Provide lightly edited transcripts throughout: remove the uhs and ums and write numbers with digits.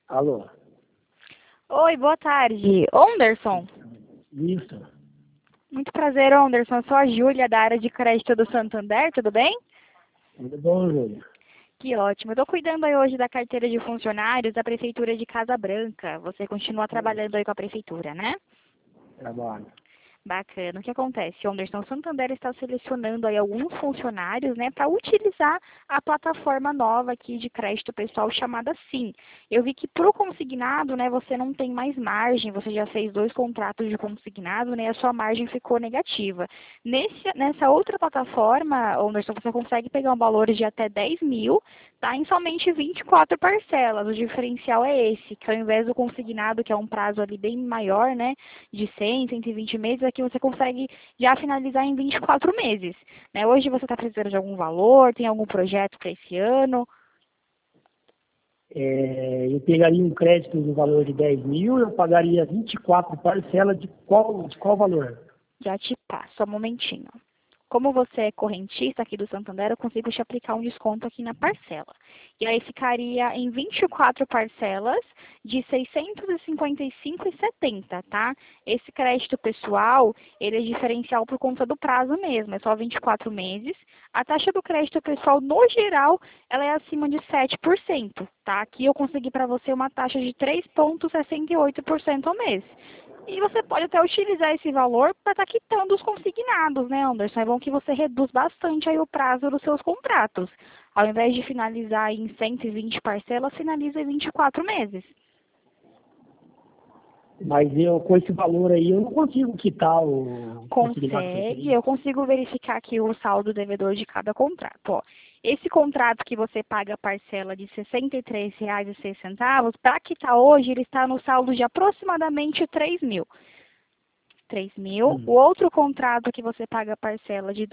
Alô? Oi, boa tarde. Anderson. Isso. Muito prazer, Anderson. Eu sou a Júlia, da área de crédito do Santander, tudo bem? Tudo bom, Júlia? Que ótimo. Eu estou cuidando aí hoje da carteira de funcionários da Prefeitura de Casa Branca. Você continua trabalhando aí com a Prefeitura, né? Trabalho. Bacana. O que acontece, Anderson? O Santander está selecionando aí alguns funcionários, né, para utilizar a plataforma nova aqui de crédito pessoal chamada Sim. Eu vi que para o consignado, né, você não tem mais margem, você já fez 2 contratos de consignado, né, a sua margem ficou negativa. Nessa outra plataforma, Anderson, você consegue pegar um valor de até 10 mil, tá, em somente 24 parcelas. O diferencial é esse, que ao invés do consignado, que é um prazo ali bem maior, né, de 100, 120 meses, aqui você consegue já finalizar em 24 meses. Né? Hoje você está precisando de algum valor, tem algum projeto para esse ano? Eu pegaria um crédito no valor de 10 mil, eu pagaria 24 parcelas de qual valor? Já te passo, só um momentinho. Como você é correntista aqui do Santander, eu consigo te aplicar um desconto aqui na parcela. E aí ficaria em 24 parcelas de R$ 655,70, tá? Esse crédito pessoal, ele é diferencial por conta do prazo mesmo, é só 24 meses. A taxa do crédito pessoal, no geral, ela é acima de 7%, tá? Aqui eu consegui para você uma taxa de 3,68% ao mês. E você pode até utilizar esse valor para estar quitando os consignados, né, Anderson? É bom que você reduz bastante aí o prazo dos seus contratos. Ao invés de finalizar em 120 parcelas, finaliza em 24 meses. Mas com esse valor aí, eu não consigo quitar o consignado que eu Consegue, tenho. eu consigo verificar aqui o saldo devedor de cada contrato. Ó, esse contrato que você paga a parcela de R$ 63,06, para quitar hoje, ele está no saldo de aproximadamente 3 mil. 3 mil. O outro contrato que você paga a parcela de R$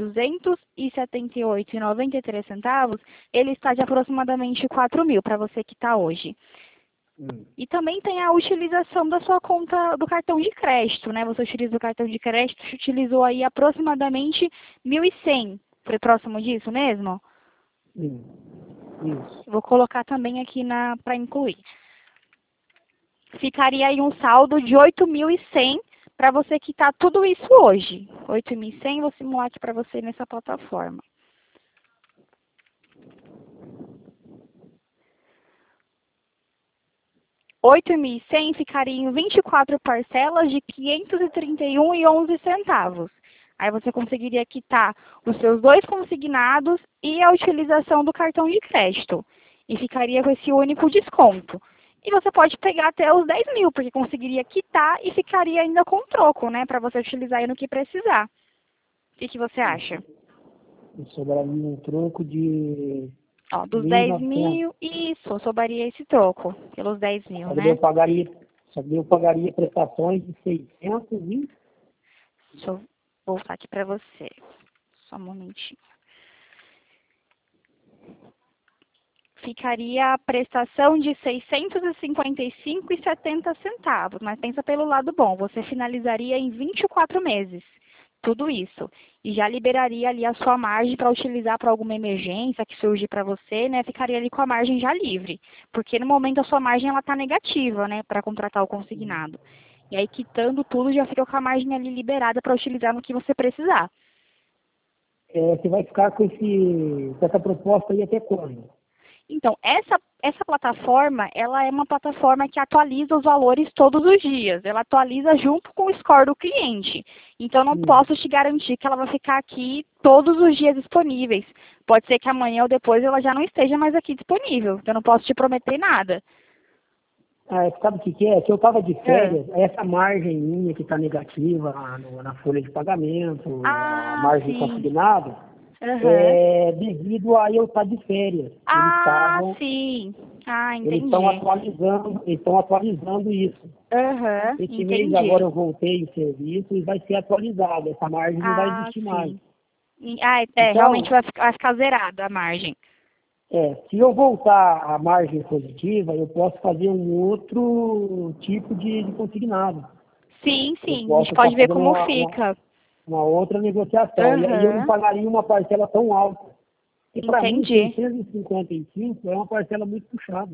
278,93, ele está de aproximadamente 4 mil para você quitar hoje. E também tem a utilização da sua conta do cartão de crédito, né? Você utiliza o cartão de crédito, utilizou aí aproximadamente 1.100. Foi próximo disso mesmo? Isso. Vou colocar também aqui para incluir. Ficaria aí um saldo de 8.100 para você quitar tudo isso hoje. 8.100, vou simular aqui para você nessa plataforma. 8.100 ficaria em 24 parcelas de R$ 531,11. Aí você conseguiria quitar os seus 2 consignados e a utilização do cartão de crédito. E ficaria com esse único desconto. E você pode pegar até os 10 mil, porque conseguiria quitar e ficaria ainda com troco, né? Para você utilizar aí no que precisar. O que você acha? Sobraria um troco de Ó, dos 10 1.900. mil, isso, sobraria esse troco, pelos 10 mil, Só que daí né? eu pagaria prestações de 600 e... Deixa eu voltar aqui para você. Só um momentinho. Ficaria a prestação de R$ 655,70, mas pensa pelo lado bom, você finalizaria em 24 meses, tudo isso, e já liberaria ali a sua margem para utilizar para alguma emergência que surge para você, né, ficaria ali com a margem já livre, porque no momento a sua margem ela está negativa, né, para contratar o consignado, e aí quitando tudo já fica com a margem ali liberada para utilizar no que você precisar. Você vai ficar com essa proposta aí até quando? Então, essa plataforma, ela é uma plataforma que atualiza os valores todos os dias. Ela atualiza junto com o score do cliente. Então, não posso te garantir que ela vai ficar aqui todos os dias disponíveis. Pode ser que amanhã ou depois ela já não esteja mais aqui disponível. Então, eu não posso te prometer nada. Sabe o que é? Que eu estava de férias, essa margem minha que está negativa na folha de pagamento, a Ah, margem sim. consignada, Aham. é devido a eu estar de férias. Ah, sim. Ah, Eles estão entendi. atualizando isso. Aham, Esse mês agora entendi. eu voltei o serviço e vai ser atualizado. Essa margem não vai Ah, existir mais. sim. Ah, realmente Então, vai ficar zerada a margem. se eu voltar à margem positiva, eu posso fazer um outro tipo de consignado. Sim, Eu sim. A posso gente estar pode ver fazendo como fica. uma outra negociação. E aí eu não Aham, pagaria uma parcela tão alta. E para mim, entendi. 655 é uma parcela muito puxada.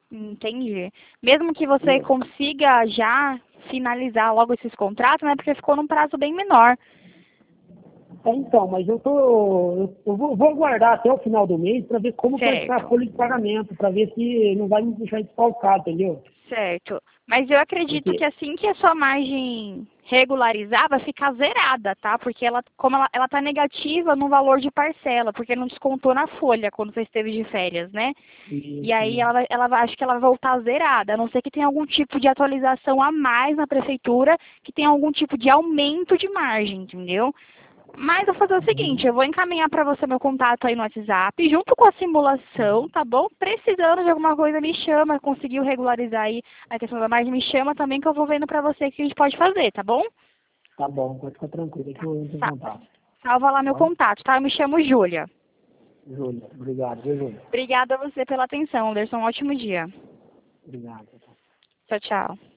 Entendi. Mesmo que você consiga já finalizar logo esses contratos, né? Porque ficou num prazo bem menor. Então, mas eu vou aguardar até o final do mês para ver como vai ficar a Certo. folha de pagamento, para ver se não vai me deixar desfalcado, entendeu? Certo. Mas eu acredito que Porque, assim que a sua margem regularizar, vai ficar zerada, tá? Porque como ela tá negativa no valor de parcela, porque não descontou na folha quando você esteve de férias, né? E isso, aí acho que ela vai voltar zerada, a não ser que tenha algum tipo de atualização a mais na prefeitura, que tenha algum tipo de aumento de margem, entendeu? Mas eu vou fazer o seguinte, eu vou encaminhar para você meu contato aí no WhatsApp, junto com a simulação, tá bom? Precisando de alguma coisa, me chama, conseguiu regularizar aí a questão da margem, me chama também que eu vou vendo para você o que a gente pode fazer, tá bom? tá bom, pode ficar tranquilo, que eu entro em Sa- contato. Salva lá meu Tá? contato, tá? Eu me chamo Júlia. Júlia, obrigado, viu, Júlia? Obrigada a você pela atenção, Anderson. Um ótimo dia. Obrigado. Tchau, tchau.